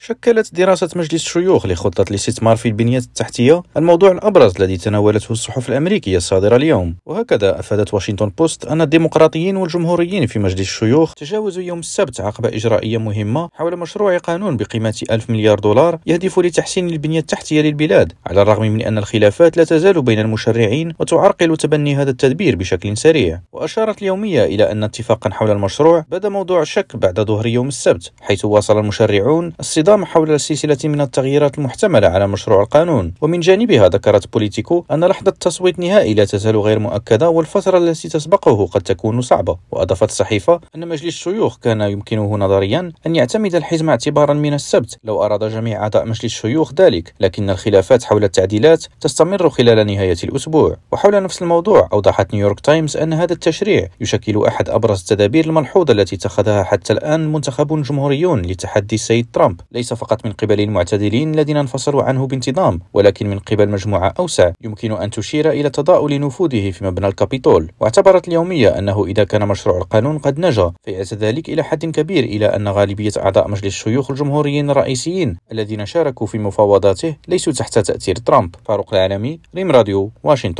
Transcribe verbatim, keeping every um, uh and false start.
شكلت دراسة مجلس الشيوخ لخطة الاستثمار في البنية التحتية الموضوع الأبرز الذي تناولته الصحف الأمريكية الصادرة اليوم، وهكذا أفادت واشنطن بوست أن الديمقراطيين والجمهوريين في مجلس الشيوخ تجاوزوا يوم السبت عقبة إجرائية مهمة حول مشروع قانون بقيمة ألف مليار دولار يهدف لتحسين البنية التحتية للبلاد، على الرغم من أن الخلافات لا تزال بين المشرعين وتعرقل تبني هذا التدبير بشكل سريع. وأشارت اليومية إلى أن اتفاقا حول المشروع بدا موضوع الشك بعد ظهر يوم السبت، حيث واصل المشرعون الصدام حول السلسلة من التغييرات المحتملة على مشروع القانون. ومن جانبها ذكرت بوليتيكو أن لحظة تصويت نهائي لا تزال غير مؤكدة والفترة التي تسبقه قد تكون صعبة. وأضافت الصحيفة أن مجلس الشيوخ كان يمكنه نظريا أن يعتمد الحزم اعتبارا من السبت لو أراد جميع أعضاء مجلس الشيوخ ذلك، لكن الخلافات حول التعديلات تستمر خلال نهاية الأسبوع. وحول نفس الموضوع أوضحت نيويورك تايمز أن هذا التشريع يشكل أحد أبرز التدابير الملحوظة التي اتخذها حتى الآن المنتخبون الجمهوريون لتحدي السيد ترامب، ليس فقط من قبل المعتدلين الذين انفصلوا عنه بانتظام، ولكن من قبل مجموعة أوسع يمكن أن تشير إلى تضاؤل نفوذه في مبنى الكابيتول. واعتبرت اليومية أنه إذا كان مشروع القانون قد نجا فيأتي ذلك إلى حد كبير إلى أن غالبية أعضاء مجلس الشيوخ الجمهوريين الرئيسيين الذين شاركوا في مفاوضاته ليسوا تحت تأثير ترامب. فاروق العالمي، ريم راديو، واشنطن.